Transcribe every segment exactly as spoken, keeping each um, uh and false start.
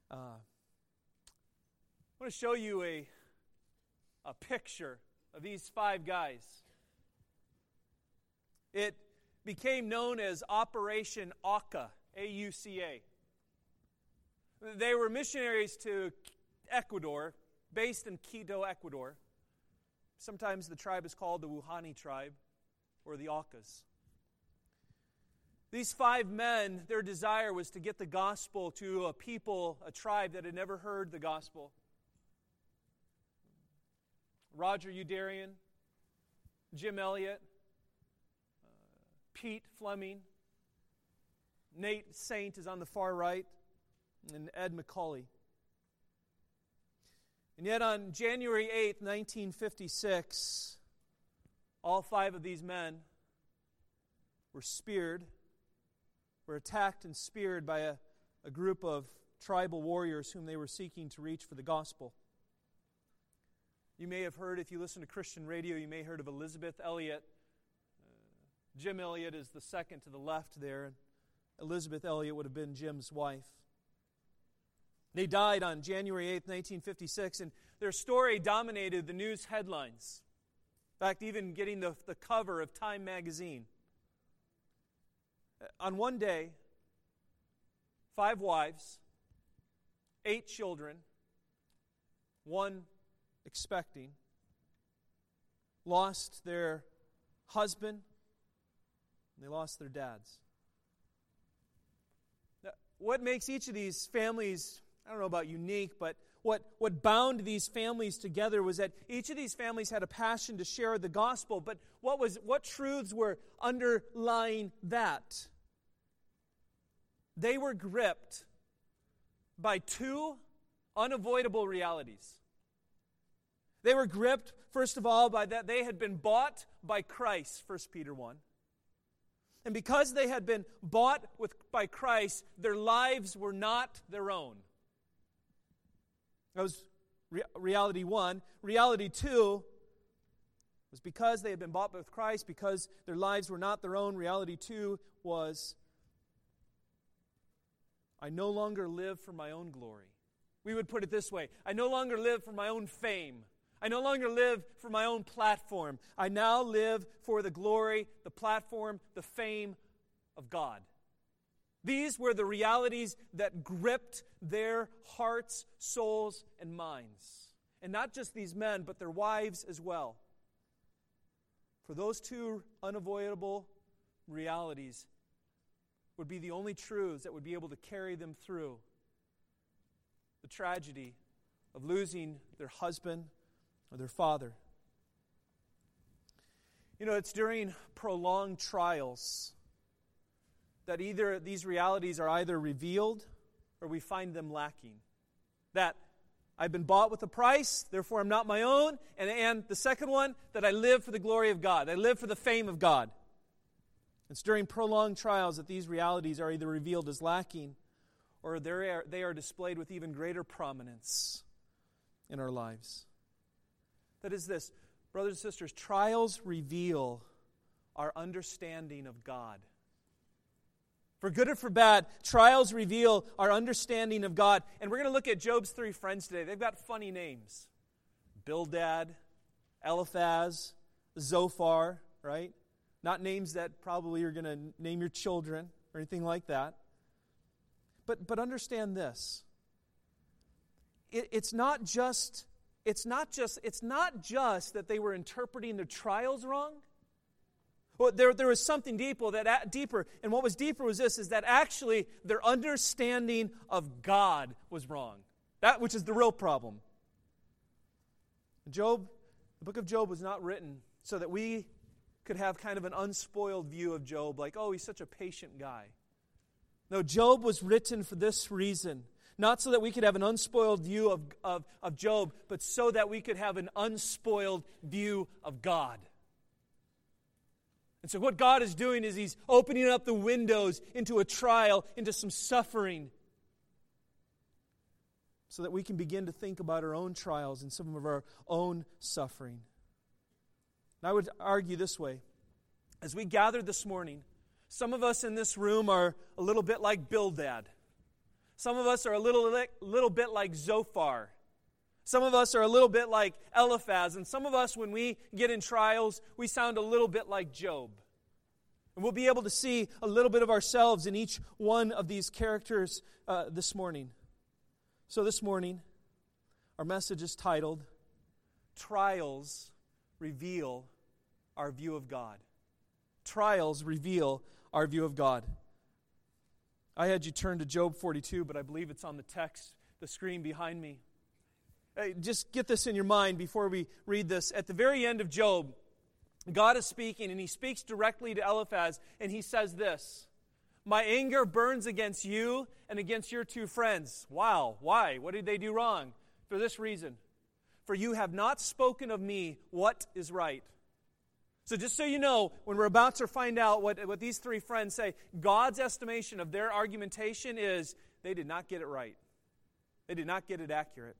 Uh, I want to show you a, a picture of these five guys. It became known as Operation AUCA, A U C A. They were missionaries to Ecuador, based in Quito, Ecuador. Sometimes the tribe is called the Wuhani tribe, or the Aucas. These five men, their desire was to get the gospel to a people, a tribe that had never heard the gospel. Roger Youderian, Jim Elliot, uh, Pete Fleming, Nate Saint is on the far right, and Ed McCauley. And yet on January eighth, nineteen fifty-six, all five of these men were speared, were attacked and speared by a, a group of tribal warriors whom they were seeking to reach for the gospel. You may have heard, if you listen to Christian radio, you may have heard of Elizabeth Elliot. Uh, Jim Elliot is the second to the left there, and Elizabeth Elliot would have been Jim's wife. They died on January eighth, nineteen fifty-six, and their story dominated the news headlines. In fact, even getting the, the cover of Time magazine. On one day, five wives, eight children, one expecting, lost their husband, and they lost their dads. Now, what makes each of these families, I don't know about unique, but what, what bound these families together was that each of these families had a passion to share the gospel, but what was what truths were underlying that? They were gripped by two unavoidable realities. They were gripped, first of all, by that they had been bought by Christ, First Peter one. And because they had been bought with, by Christ, their lives were not their own. That was re- reality one. Reality two was because they had been bought with Christ, because their lives were not their own. Reality two was, I no longer live for my own glory. We would put it this way: I no longer live for my own fame. I no longer live for my own platform. I now live for the glory, the platform, the fame of God. These were the realities that gripped their hearts, souls, and minds. And not just these men, but their wives as well. For those two unavoidable realities would be the only truths that would be able to carry them through the tragedy of losing their husband or their father. You know, it's during prolonged trials that either these realities are either revealed or we find them lacking. That I've been bought with a price, therefore I'm not my own. And, and the second one, that I live for the glory of God. I live for the fame of God. It's during prolonged trials that these realities are either revealed as lacking or they are, they are displayed with even greater prominence in our lives. That is this, brothers and sisters, trials reveal our understanding of God. For good or for bad, trials reveal our understanding of God. And we're going to look at Job's three friends today. They've got funny names. Bildad, Eliphaz, Zophar, right? Not names that probably you're going to name your children or anything like that. But but understand this. It, it's not just it's not just it's not just that they were interpreting their trials wrong. Well, there, there was something deeper, that deeper, and what was deeper was this, is that actually their understanding of God was wrong. That which is the real problem. Job, the book of Job was not written so that we could have kind of an unspoiled view of Job, like, oh, he's such a patient guy. No, Job was written for this reason. Not so that we could have an unspoiled view of, of, of Job, but so that we could have an unspoiled view of God. And so what God is doing is He's opening up the windows into a trial, into some suffering, so that we can begin to think about our own trials and some of our own suffering. And I would argue this way. As we gathered this morning, some of us in this room are a little bit like Bildad. Some of us are a little, little bit like Zophar. Some of us are a little bit like Eliphaz. And some of us, when we get in trials, we sound a little bit like Job. And we'll be able to see a little bit of ourselves in each one of these characters uh, this morning. So this morning, our message is titled, Trials Reveal Our View of God. Trials reveal our view of God. I had you turn to Job forty-two, but I believe it's on the text, the screen behind me. Hey, just get this in your mind before we read this. At the very end of Job, God is speaking, and he speaks directly to Eliphaz, and he says this, my anger burns against you and against your two friends. Wow, why? What did they do wrong? For this reason, for you have not spoken of me what is right. So just so you know, when we're about to find out what, what these three friends say, God's estimation of their argumentation is they did not get it right. They did not get it accurate.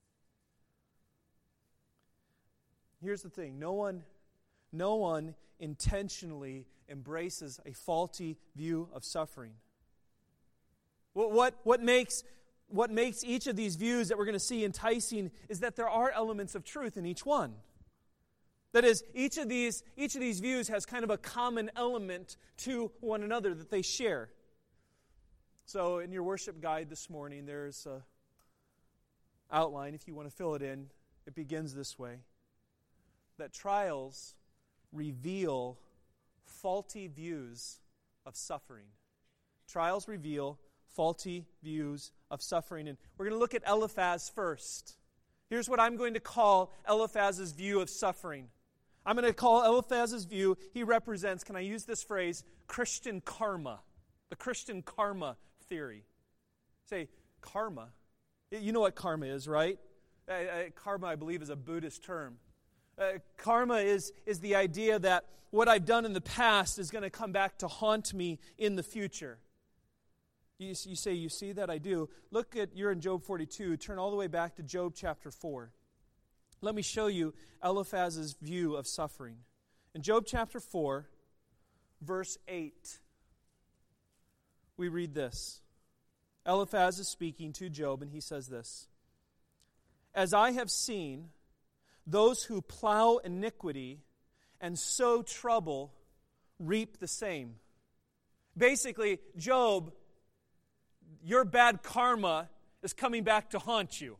Here's the thing. No one, no one intentionally embraces a faulty view of suffering. What, what, what, makes, what makes each of these views that we're going to see enticing is that there are elements of truth in each one. That is, each of these each of these views has kind of a common element to one another that they share. So in your worship guide this morning, there's an outline, if you want to fill it in. It begins this way. That trials reveal faulty views of suffering. Trials reveal faulty views of suffering. And we're going to look at Eliphaz first. Here's what I'm going to call Eliphaz's view of suffering. I'm going to call Eliphaz's view, he represents, can I use this phrase, Christian karma. The Christian karma theory. Say, karma. You know what karma is, right? Uh, uh, karma, I believe, is a Buddhist term. Uh, karma is, is the idea that what I've done in the past is going to come back to haunt me in the future. You, you say, you see that? I do. Look at, you're in Job forty-two. Turn all the way back to Job chapter four. Let me show you Eliphaz's view of suffering. In Job chapter four, verse eight, we read this. Eliphaz is speaking to Job, and he says this. As I have seen, those who plow iniquity and sow trouble reap the same. Basically, Job, your bad karma is coming back to haunt you.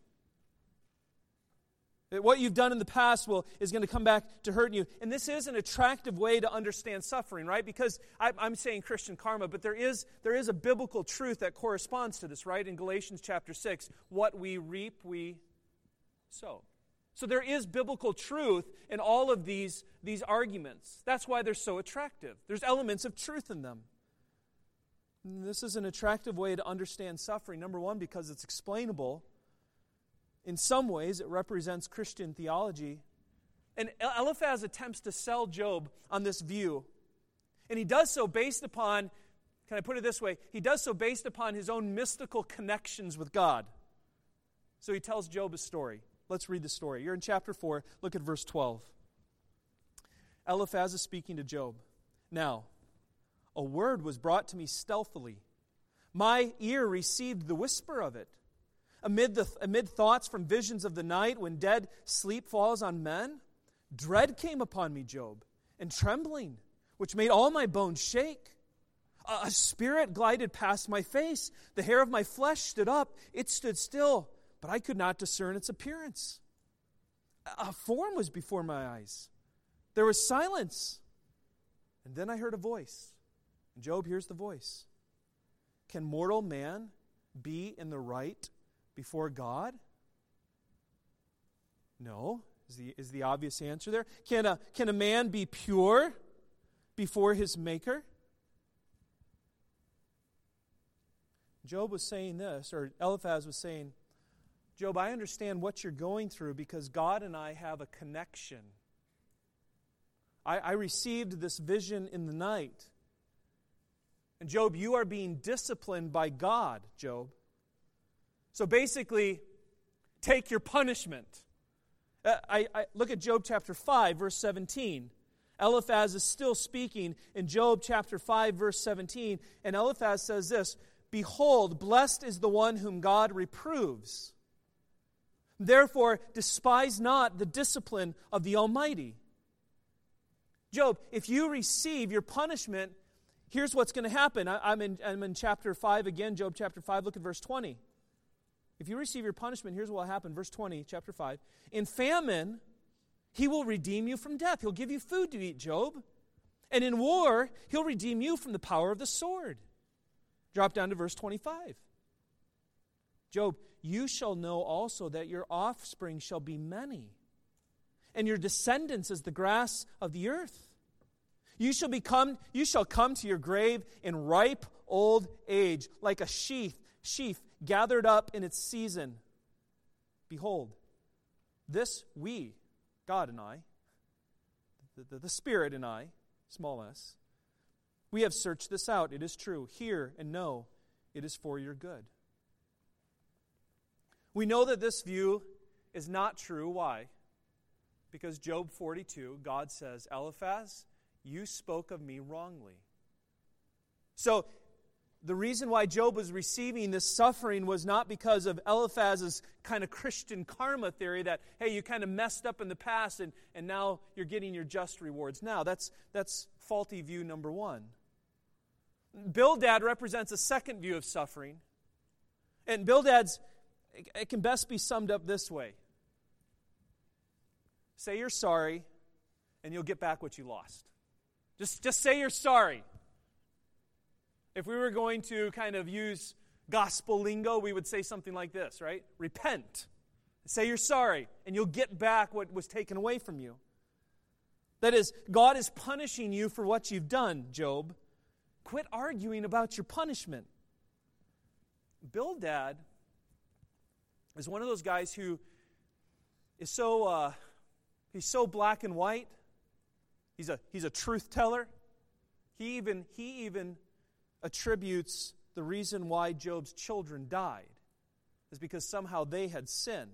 What you've done in the past will is going to come back to hurt you. And this is an attractive way to understand suffering, right? Because I, I'm saying Christian karma, but there is, there is a biblical truth that corresponds to this, right? In Galatians chapter six, what we reap, we sow. So there is biblical truth in all of these, these arguments. That's why they're so attractive. There's elements of truth in them. And this is an attractive way to understand suffering. Number one, because it's explainable. In some ways, it represents Christian theology. And Eliphaz attempts to sell Job on this view. And he does so based upon, can I put it this way? He does so based upon his own mystical connections with God. So he tells Job a story. Let's read the story. You're in chapter four. Look at verse twelve. Eliphaz is speaking to Job. Now, a word was brought to me stealthily. My ear received the whisper of it. Amid, the, amid thoughts from visions of the night, when dead sleep falls on men, dread came upon me, Job, and trembling, which made all my bones shake. A, a spirit glided past my face. The hair of my flesh stood up. It stood still, but I could not discern its appearance. A, a form was before my eyes. There was silence. And then I heard a voice. And Job hears the voice. Can mortal man be in the right before God? No, is the, is the obvious answer there. Can a, can a man be pure before his Maker? Job was saying this, or Eliphaz was saying, Job, I understand what you're going through because God and I have a connection. I, I received this vision in the night. And Job, you are being disciplined by God, Job. So basically, take your punishment. Uh, I, I look at Job chapter five, verse seventeen. Eliphaz is still speaking in Job chapter five, verse seventeen. And Eliphaz says this, Behold, blessed is the one whom God reproves. Therefore, despise not the discipline of the Almighty. Job, if you receive your punishment, here's what's going to happen. I, I'm, in, I'm in chapter five again, Job chapter five. Look at verse twenty. If you receive your punishment, here's what will happen. Verse twenty, chapter five. In famine, he will redeem you from death. He'll give you food to eat, Job. And in war, he'll redeem you from the power of the sword. Drop down to verse twenty-five. Job, you shall know also that your offspring shall be many, and your descendants as the grass of the earth. You shall become, you shall come to your grave in ripe old age, like a sheaf, sheaf gathered up in its season. Behold, this we, God and I, the, the, the Spirit and I, small s, we have searched this out. It is true. Hear and know it is for your good. We know that this view is not true. Why? Because Job forty-two, God says, Eliphaz, you spoke of me wrongly. So, the reason why Job was receiving this suffering was not because of Eliphaz's kind of Christian karma theory that, hey, you kind of messed up in the past and, and now you're getting your just rewards now. That's, that's faulty view number one. Bildad represents a second view of suffering. And Bildad's, it can best be summed up this way. Say you're sorry, and you'll get back what you lost. Just, just say you're sorry. If we were going to kind of use gospel lingo, we would say something like this, right? Repent. Say you're sorry, and you'll get back what was taken away from you. That is, God is punishing you for what you've done, Job. Quit arguing about your punishment. Bildad is one of those guys who is so uh, he's so black and white. He's a he's a truth teller. He even he even attributes the reason why Job's children died is because somehow they had sinned.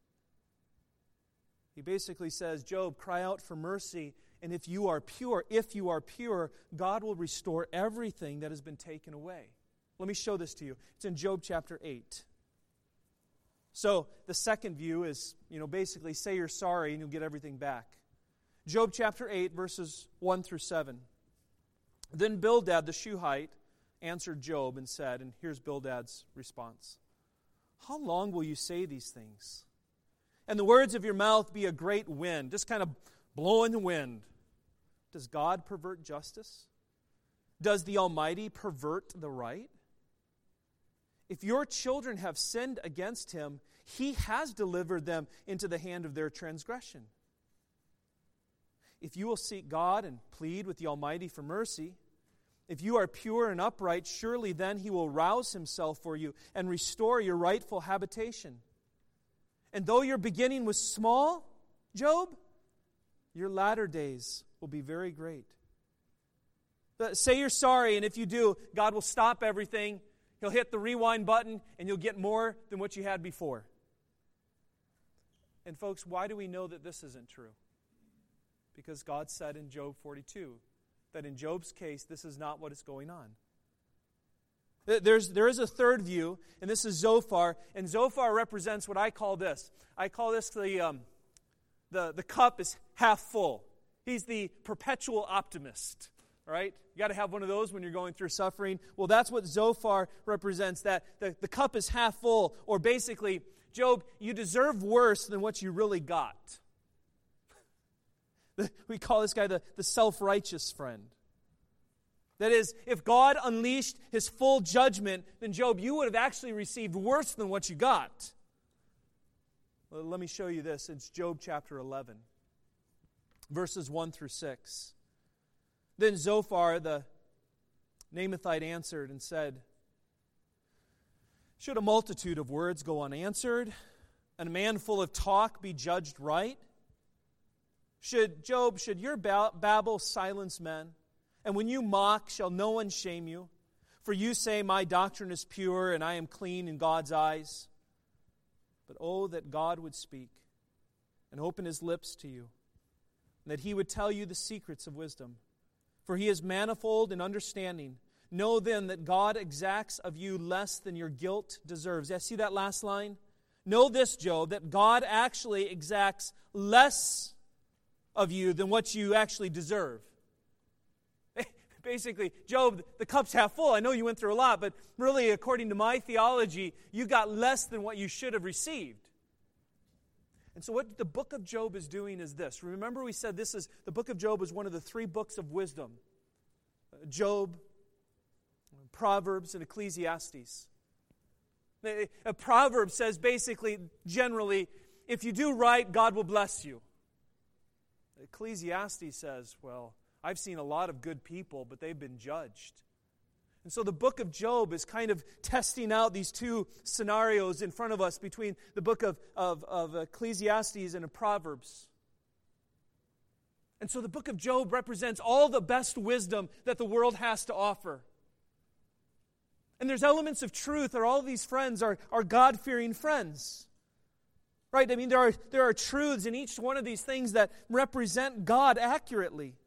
He basically says, Job, cry out for mercy, and if you are pure, if you are pure, God will restore everything that has been taken away. Let me show this to you. It's in Job chapter eight. So the second view is, you know, basically say you're sorry and you'll get everything back. Job chapter eight, verses one through seven. Then Bildad the Shuhite answered Job and said, and here's Bildad's response, how long will you say these things? And the words of your mouth be a great wind, just kind of blowing the wind. Does God pervert justice? Does the Almighty pervert the right? If your children have sinned against him, he has delivered them into the hand of their transgression. If you will seek God and plead with the Almighty for mercy, if you are pure and upright, surely then he will rouse himself for you and restore your rightful habitation. And though your beginning was small, Job, your latter days will be very great. Say you're sorry, and if you do, God will stop everything. He'll hit the rewind button, and you'll get more than what you had before. And folks, why do we know that this isn't true? Because God said in Job forty-two that in Job's case, this is not what is going on. There's, there is a third view, and this is Zophar, and Zophar represents what I call this. I call this the, um, the, the cup is half full. He's the perpetual optimist, all right? You got to have one of those when you're going through suffering. Well, that's what Zophar represents, that the, the cup is half full, or basically, Job, you deserve worse than what you really got. We call this guy the, the self-righteous friend. That is, if God unleashed his full judgment, then Job, you would have actually received worse than what you got. Well, let me show you this. It's Job chapter eleven, verses one through six. Then Zophar the Naamathite answered and said, should a multitude of words go unanswered, and a man full of talk be judged right? Should, Job, should your babble silence men? And when you mock, shall no one shame you? For you say, my doctrine is pure, and I am clean in God's eyes. But oh, that God would speak and open his lips to you, and that he would tell you the secrets of wisdom. For he is manifold in understanding, Know then that God exacts of you less than your guilt deserves. Yeah, see that last line? Know this, Job, that God actually exacts less of you than what you actually deserve. Basically, Job, the cup's half full. I know you went through a lot, but really, according to my theology, you got less than what you should have received. And so what the book of Job is doing is this. Remember we said this is, the book of Job is one of the three books of wisdom. Job, Proverbs, and Ecclesiastes. A proverb says basically, generally, if you do right, God will bless you. Ecclesiastes says, well, I've seen a lot of good people, but they've been judged. And so the book of Job is kind of testing out these two scenarios in front of us between the book of, of, of Ecclesiastes and of Proverbs. And so the book of Job represents all the best wisdom that the world has to offer. And there's elements of truth, or all of these friends are, are God-fearing friends. Right? I mean, there are, there are truths in each one of these things that represent God accurately.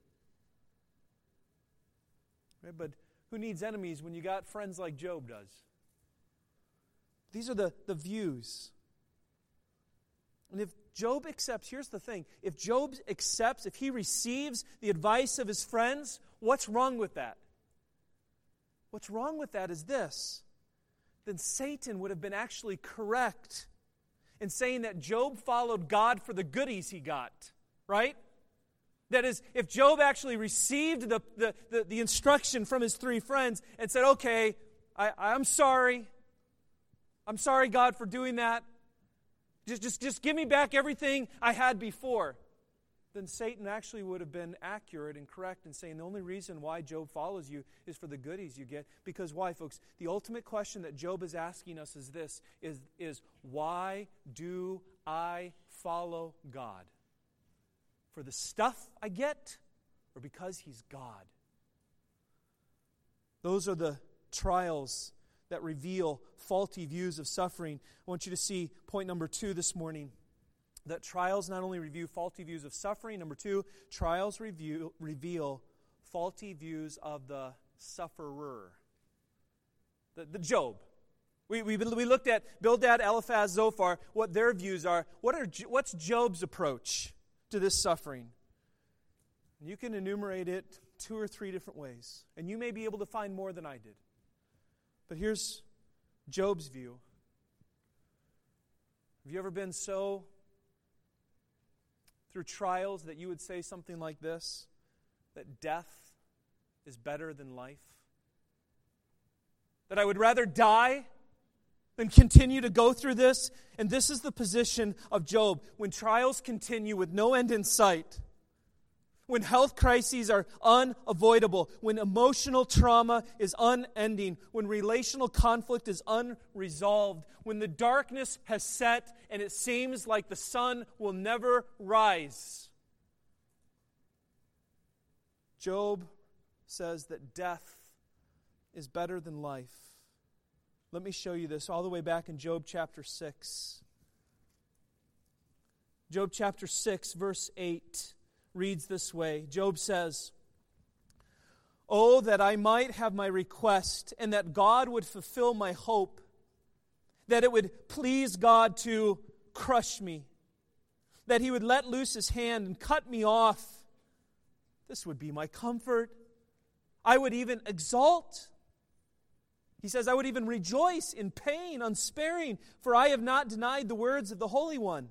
Right? But who needs enemies when you got friends like Job does? These are the, the views. And if Job accepts, here's the thing, if Job accepts, if he receives the advice of his friends, what's wrong with that? What's wrong with that is this. Then Satan would have been actually correct in saying that Job followed God for the goodies he got. Right? That is, if Job actually received the, the, the, the instruction from his three friends and said, okay, I, I'm sorry. I'm sorry, God, for doing that. Just, just, just give me back everything I had before. Then Satan actually would have been accurate and correct in saying the only reason why Job follows you is for the goodies you get. Because why, folks? The ultimate question that Job is asking us is this, is, is why do I follow God? For the stuff I get, or because He's God? Those are the trials that reveal faulty views of suffering. I want you to see point number two this morning. That trials not only reveal faulty views of suffering. Number two, trials review, reveal faulty views of the sufferer. The, the Job. We, we, we looked at Bildad, Eliphaz, Zophar, what their views are. What are. What's Job's approach to this suffering? You can enumerate it two or three different ways. And you may be able to find more than I did. But here's Job's view. Have you ever been so through trials that you would say something like this, that death is better than life? That I would rather die than continue to go through this? And this is the position of Job. When trials continue with no end in sight, when health crises are unavoidable, when emotional trauma is unending, when relational conflict is unresolved, when the darkness has set and it seems like the sun will never rise, Job says that death is better than life. Let me show you this all the way back in Job chapter six. Job chapter six, verse eight. Reads this way. Job says, "Oh, that I might have my request, and that God would fulfill my hope, that it would please God to crush me, that He would let loose His hand and cut me off. This would be my comfort. I would even exult." He says, "I would even rejoice in pain unsparing, for I have not denied the words of the Holy One.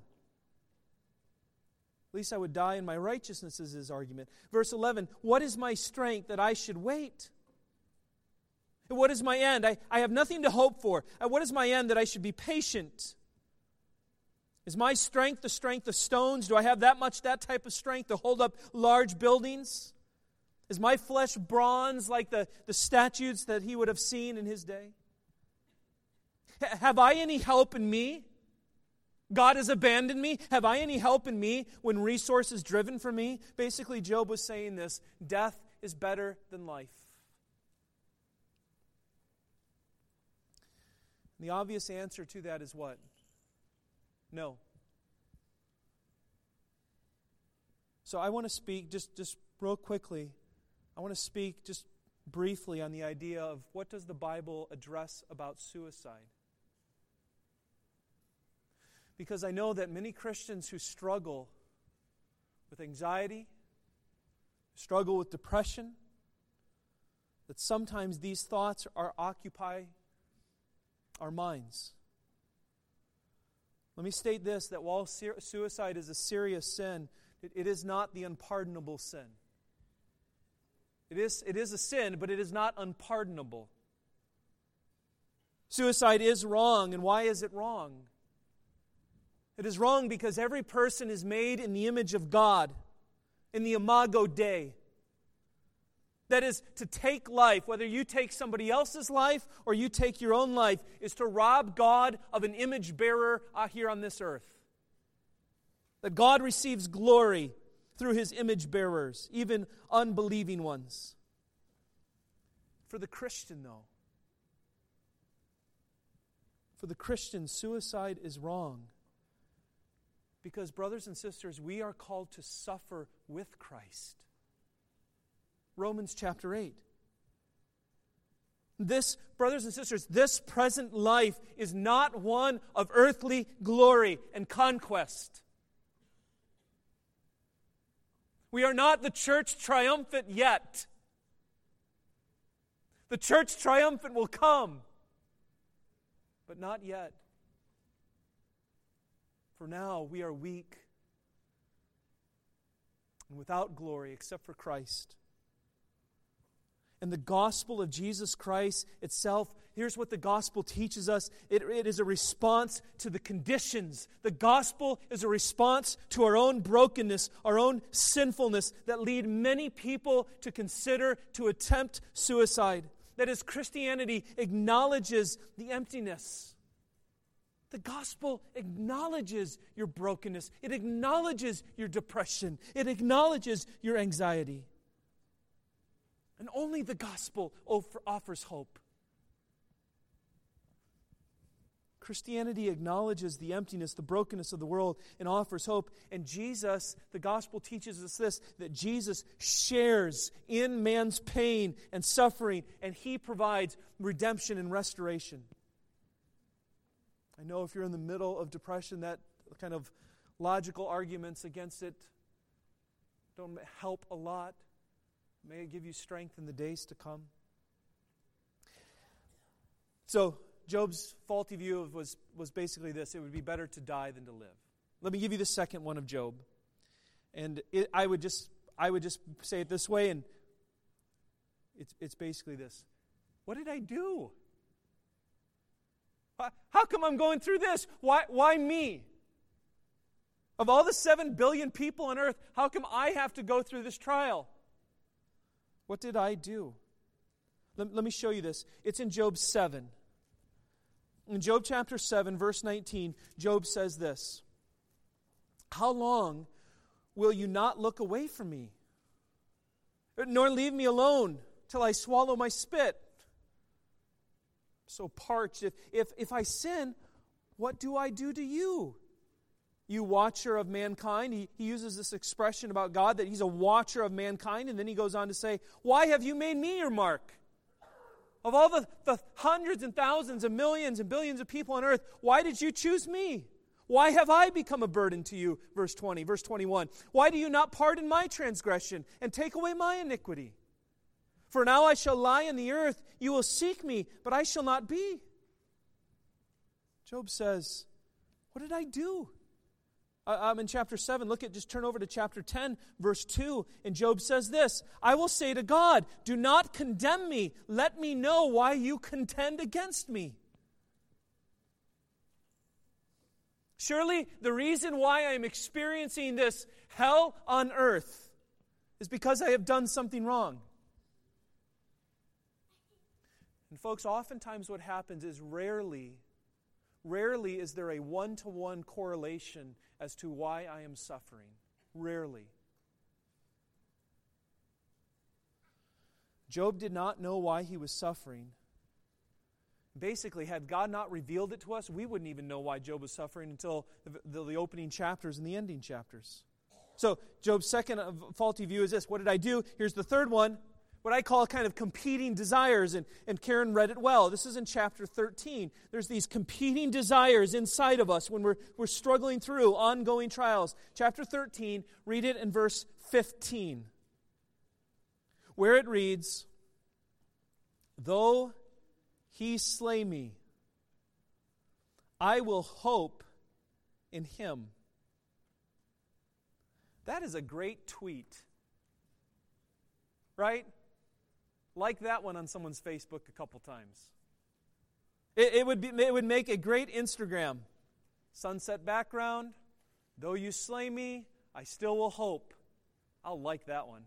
At least I would die in my righteousness," is his argument. Verse eleven, "What is my strength that I should wait? And what is my end? I, I have nothing to hope for. And what is my end that I should be patient? Is my strength the strength of stones? Do I have that much, that type of strength to hold up large buildings? Is my flesh bronze like the, the statues that he would have seen in his day? H- have I any help in me? God has abandoned me? Have I any help in me when resource is driven from me?" Basically, Job was saying this: death is better than life. And the obvious answer to that is what? No. So I want to speak, just, just real quickly, I want to speak just briefly on the idea of what does the Bible address about suicide. Because I know that many Christians who struggle with anxiety, struggle with depression, that sometimes these thoughts are occupy our minds. Let me state this, that while suicide is a serious sin, it, it is not the unpardonable sin. It is, it is a sin, but it is not unpardonable. Suicide is wrong, and why is it wrong? It is wrong because every person is made in the image of God, in the imago Dei. That is, to take life, whether you take somebody else's life or you take your own life, is to rob God of an image bearer out here on this earth. That God receives glory through His image bearers, even unbelieving ones. For the Christian, though, for the Christian, suicide is wrong. Because, brothers and sisters, we are called to suffer with Christ. Romans chapter eight. This, brothers and sisters, this present life is not one of earthly glory and conquest. We are not the church triumphant yet. The church triumphant will come, but not yet. For now, we are weak and without glory except for Christ. And the gospel of Jesus Christ itself, here's what the gospel teaches us. It, it is a response to the conditions. The gospel is a response to our own brokenness, our own sinfulness that lead many people to consider, to attempt suicide. That is, Christianity acknowledges the emptiness. The gospel acknowledges your brokenness. It acknowledges your depression. It acknowledges your anxiety. And only the gospel offers hope. Christianity acknowledges the emptiness, the brokenness of the world, and offers hope. And Jesus, the gospel teaches us this, that Jesus shares in man's pain and suffering, and He provides redemption and restoration. I know if you're in the middle of depression, that kind of logical arguments against it don't help a lot. May it give you strength in the days to come. So, Job's faulty view of was, was basically this: it would be better to die than to live. Let me give you the second one of Job. And it, I would just I would just say it this way, and it's it's basically this. What did I do? How come I'm going through this? Why why me? Of all the seven billion people on earth, how come I have to go through this trial? What did I do? Let, let me show you this. It's in Job seven. In Job chapter seven, verse nineteen, Job says this: "How long will you not look away from me, nor leave me alone till I swallow my spit? So parched. If, if, if I sin, what do I do to you? You watcher of mankind." He, he uses this expression about God, that He's a watcher of mankind, and then he goes on to say, "Why have you made me your mark? Of all the, the hundreds and thousands and millions and billions of people on earth, why did you choose me? Why have I become a burden to you?" Verse twenty, verse twenty-one. "Why do you not pardon my transgression and take away my iniquity? For now I shall lie in the earth. You will seek me, but I shall not be." Job says, what did I do? I'm in chapter seven. Look at, just turn over to chapter ten, verse two. And Job says this: "I will say to God, do not condemn me. Let me know why you contend against me." Surely the reason why I am experiencing this hell on earth is because I have done something wrong. And folks, oftentimes what happens is rarely, rarely is there a one-to-one correlation as to why I am suffering. Rarely. Job did not know why he was suffering. Basically, had God not revealed it to us, we wouldn't even know why Job was suffering until the, the, the opening chapters and the ending chapters. So, Job's second faulty view is this: what did I do? Here's the third one. what I call kind of competing desires, and, and Karen read it well. This is in chapter thirteen. There's these competing desires inside of us when we're, we're struggling through ongoing trials. Chapter thirteen, read it in verse fifteen, where it reads, "Though he slay me, I will hope in him." That is a great tweet, right? Like that one on someone's Facebook a couple times. It, it would be, it would make a great Instagram. Sunset background. Though you slay me, I still will hope. I'll like that one.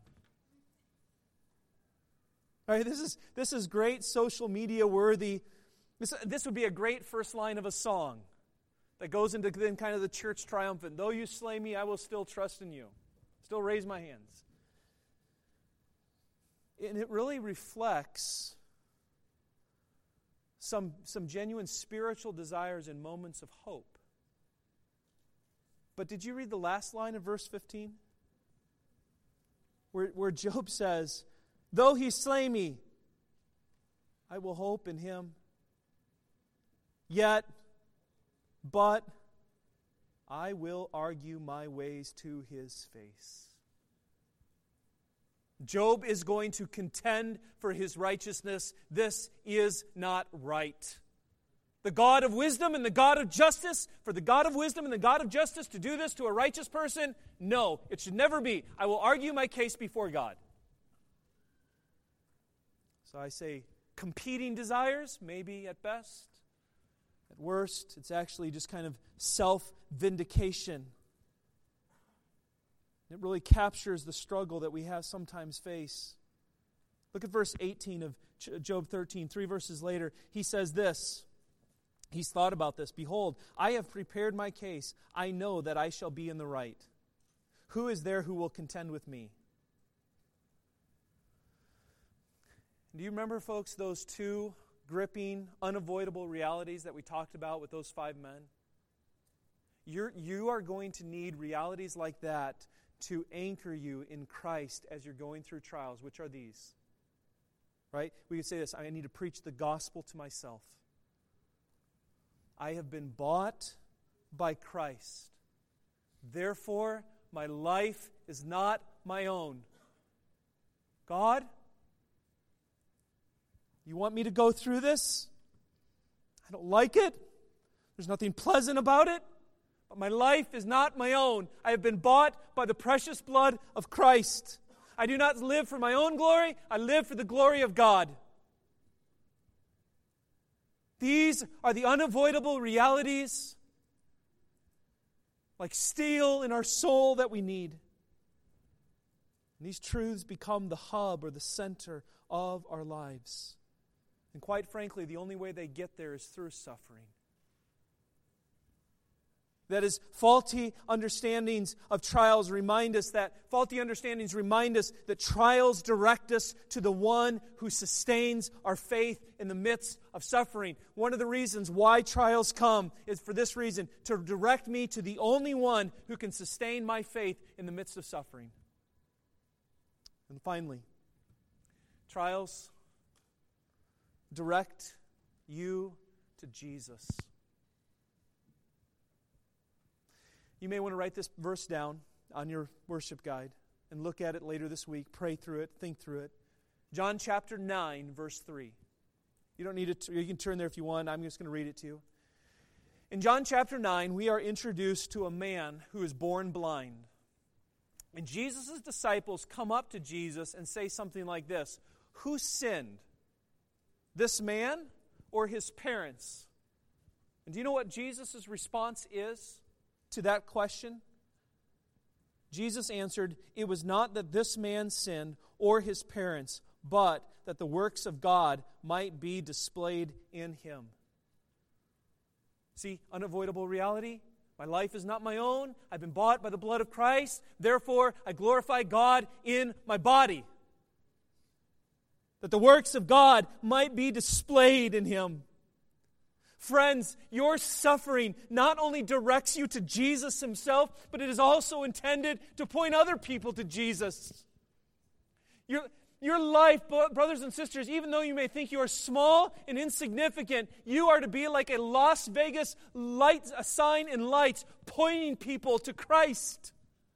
All right, this is this is great social media worthy. This, this would be a great first line of a song that goes into then kind of the church triumphant. Though you slay me, I will still trust in you. Still raise my hands. And it really reflects some, some genuine spiritual desires and moments of hope. But did you read the last line of verse fifteen? Where, where Job says, "Though he slay me, I will hope in him. Yet, but I will argue my ways to his face." Job is going to contend for his righteousness. This is not right. The God of wisdom and the God of justice, for the God of wisdom and the God of justice to do this to a righteous person? No, it should never be. I will argue my case before God. So I say competing desires, maybe at best. At worst, it's actually just kind of self-vindication. It really captures the struggle that we have sometimes face. Look at verse eighteen of Job thirteen. Three verses later, he says this. He's thought about this. "Behold, I have prepared my case. I know that I shall be in the right. Who is there who will contend with me?" Do you remember, folks, those two gripping, unavoidable realities that we talked about with those five men? You're, you are going to need realities like that to anchor you in Christ as you're going through trials. Which are these? Right? We could say this: I need to preach the gospel to myself. I have been bought by Christ. Therefore, my life is not my own. God, you want me to go through this? I don't like it. There's nothing pleasant about it. But my life is not my own. I have been bought by the precious blood of Christ. I do not live for my own glory. I live for the glory of God. These are the unavoidable realities, like steel in our soul, that we need. And these truths become the hub or the center of our lives. And quite frankly, the only way they get there is through suffering. That is, faulty understandings of trials remind us that, faulty understandings remind us that trials direct us to the one who sustains our faith in the midst of suffering. One of the reasons why trials come is for this reason: to direct me to the only one who can sustain my faith in the midst of suffering. And finally, trials direct you to Jesus. You may want to write this verse down on your worship guide and look at it later this week. Pray through it, think through it. John chapter nine, verse three. You don't need it. To, you can turn there if you want. I'm just going to read it to you. In John chapter nine, we are introduced to a man who is born blind. And Jesus' disciples come up to Jesus and say something like this: "Who sinned, this man or his parents?" And do you know what Jesus' response is to that question? Jesus answered, "It was not that this man sinned or his parents, but that the works of God might be displayed in him." See, unavoidable reality. My life is not my own. I've been bought by the blood of Christ. Therefore, I glorify God in my body. That the works of God might be displayed in him. Friends, your suffering not only directs you to Jesus himself, but it is also intended to point other people to Jesus. You're, Your life, brothers and sisters, even though you may think you are small and insignificant, you are to be like a Las Vegas light, a sign in lights, pointing people to Christ.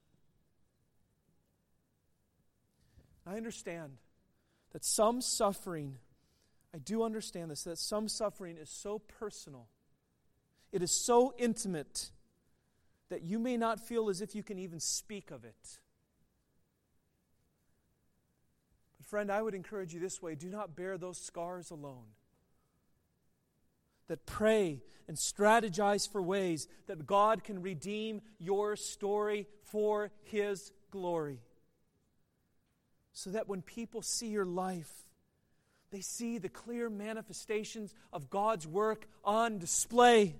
I understand that some suffering, I do understand this, that some suffering is so personal, it is so intimate, that you may not feel as if you can even speak of it. But friend, I would encourage you this way: do not bear those scars alone. That pray and strategize for ways that God can redeem your story for His glory. So that when people see your life, they see the clear manifestations of God's work on display.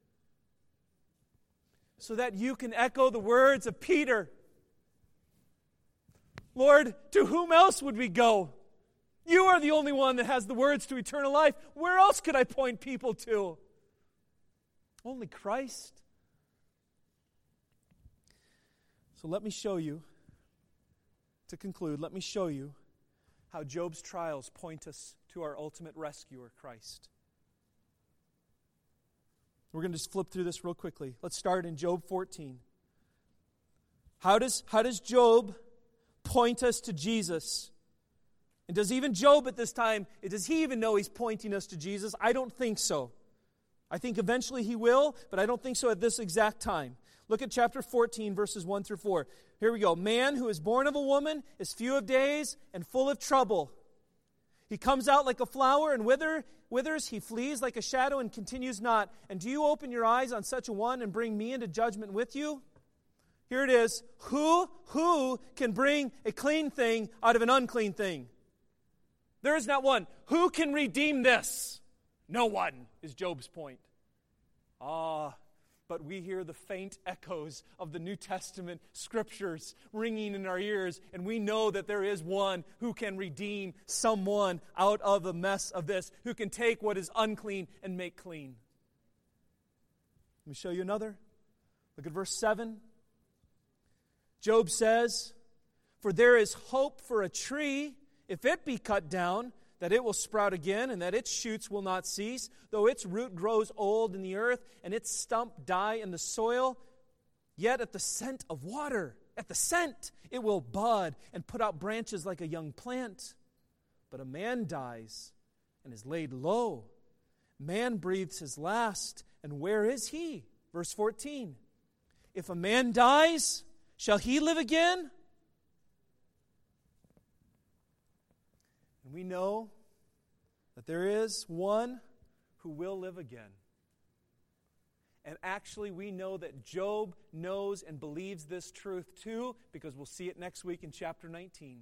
So that you can echo the words of Peter. Lord, to whom else would we go? You are the only one that has the words to eternal life. Where else could I point people to? Only Christ. So let me show you, to conclude, let me show you how Job's trials point us to our ultimate rescuer, Christ. We're going to just flip through this real quickly. Let's start in Job fourteen. How does, how does Job point us to Jesus? And does even Job at this time, does he even know he's pointing us to Jesus? I don't think so. I think eventually he will, but I don't think so at this exact time. Look at chapter fourteen, verses one through four. Here we go. Man who is born of a woman is few of days and full of trouble. He comes out like a flower and wither, withers. He flees like a shadow and continues not. And do you open your eyes on such a one and bring me into judgment with you? Here it is. Who, who can bring a clean thing out of an unclean thing? There is not one. Who can redeem this? No one, is Job's point. Ah, but we hear the faint echoes of the New Testament scriptures ringing in our ears, and we know that there is one who can redeem someone out of the mess of this, who can take what is unclean and make clean. Let me show you another. Look at verse seven. Job says, "For there is hope for a tree, if it be cut down, that it will sprout again, and that its shoots will not cease. Though its root grows old in the earth, and its stump die in the soil, yet at the scent of water, at the scent, it will bud and put out branches like a young plant. But a man dies and is laid low. Man breathes his last, and where is he?" Verse fourteen. "If a man dies, shall he live again?" And we know that there is one who will live again. And actually, we know that Job knows and believes this truth too, because we'll see it next week in chapter nineteen.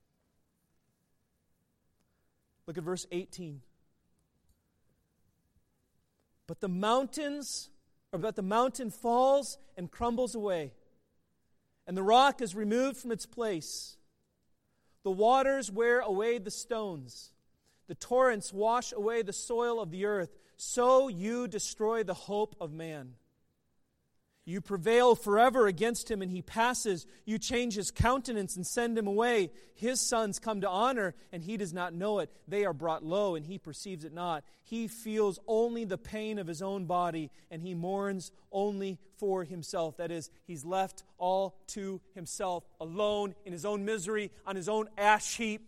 Look at verse eighteen. But the mountains, or but the mountain falls and crumbles away, and the rock is removed from its place. The waters wear away the stones. The torrents wash away the soil of the earth. So you destroy the hope of man. You prevail forever against him, and he passes. You change his countenance and send him away. His sons come to honor, and he does not know it. They are brought low, and he perceives it not. He feels only the pain of his own body, and he mourns only for himself. That is, he's left all to himself, alone in his own misery, on his own ash heap.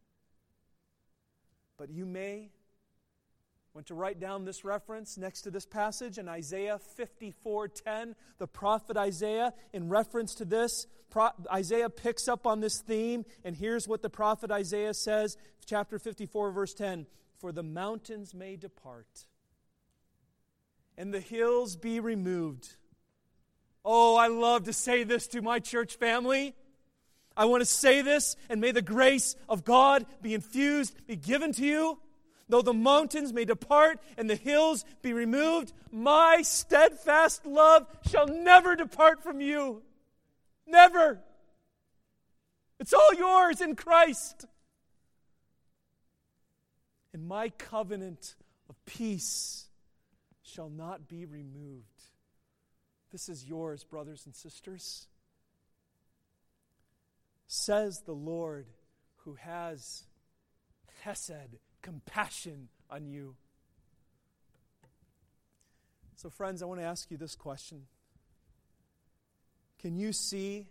But you may want to write down this reference next to this passage in Isaiah fifty-four ten. The prophet Isaiah, in reference to this, pro- Isaiah picks up on this theme, and here's what the prophet Isaiah says, chapter fifty-four, verse ten. "For the mountains may depart, and the hills be removed." Oh, I love to say this to my church family. I want to say this, and may the grace of God be infused, be given to you. Though the mountains may depart and the hills be removed, my steadfast love shall never depart from you. Never. It's all yours in Christ. And my covenant of peace shall not be removed. This is yours, brothers and sisters. Says the Lord, who has chesed, compassion on you. So friends, I want to ask you this question. Can you see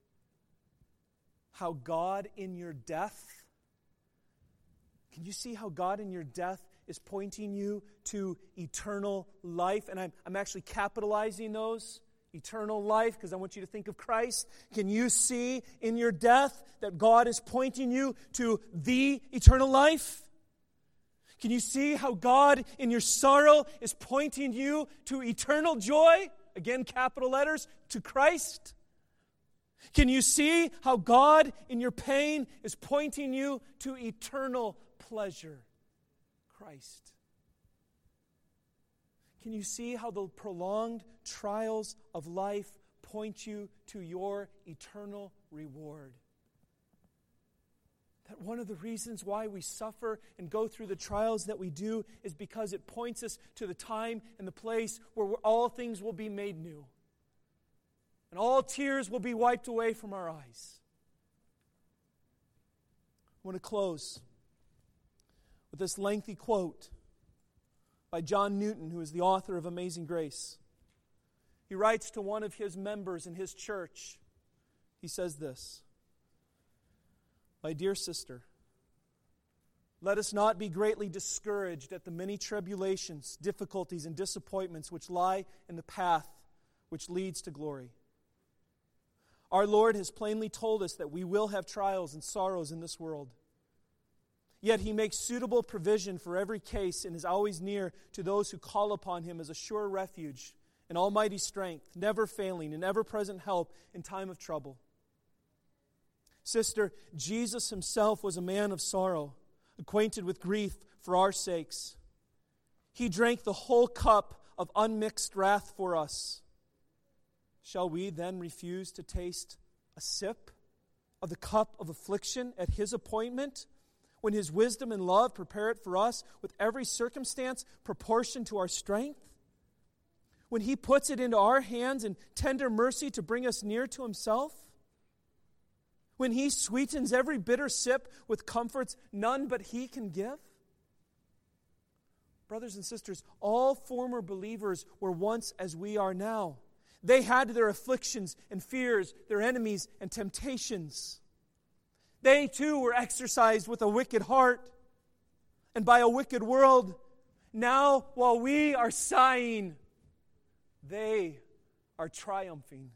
how God in your death, can you see how God in your death is pointing you to eternal life? And I'm, I'm actually capitalizing those, eternal life, because I want you to think of Christ. Can you see in your death that God is pointing you to the eternal life? Can you see how God in your sorrow is pointing you to eternal joy? Again, capital letters, to Christ. Can you see how God in your pain is pointing you to eternal pleasure? Christ. Can you see how the prolonged trials of life point you to your eternal reward? That one of the reasons why we suffer and go through the trials that we do is because it points us to the time and the place where all things will be made new. And all tears will be wiped away from our eyes. I want to close with this lengthy quote by John Newton, who is the author of Amazing Grace. He writes to one of his members in his church. He says this: "My dear sister, let us not be greatly discouraged at the many tribulations, difficulties, and disappointments which lie in the path which leads to glory. Our Lord has plainly told us that we will have trials and sorrows in this world. Yet He makes suitable provision for every case and is always near to those who call upon Him as a sure refuge and almighty strength, never failing and ever-present help in time of trouble. Sister, Jesus Himself was a man of sorrow, acquainted with grief for our sakes. He drank the whole cup of unmixed wrath for us. Shall we then refuse to taste a sip of the cup of affliction at His appointment, when His wisdom and love prepare it for us with every circumstance proportioned to our strength? When He puts it into our hands in tender mercy to bring us near to Himself? When He sweetens every bitter sip with comforts none but He can give? Brothers and sisters, all former believers were once as we are now. They had their afflictions and fears, their enemies and temptations. They too were exercised with a wicked heart and by a wicked world. Now, while we are sighing, they are triumphing.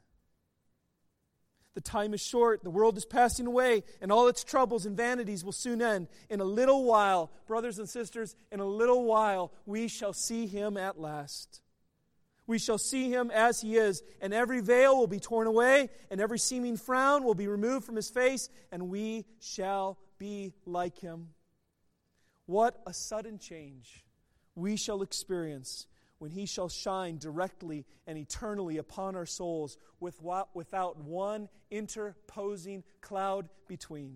The time is short, the world is passing away, and all its troubles and vanities will soon end. In a little while, brothers and sisters, in a little while, we shall see Him at last. We shall see Him as He is, and every veil will be torn away, and every seeming frown will be removed from His face, and we shall be like Him. What a sudden change we shall experience when He shall shine directly and eternally upon our souls without one interposing cloud between.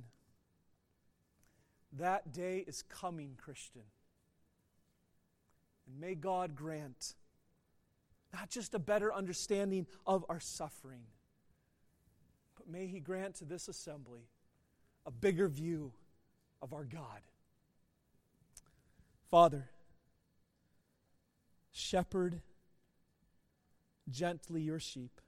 That day is coming, Christian. And may God grant not just a better understanding of our suffering, but may He grant to this assembly a bigger view of our God. Father, shepherd gently Your sheep.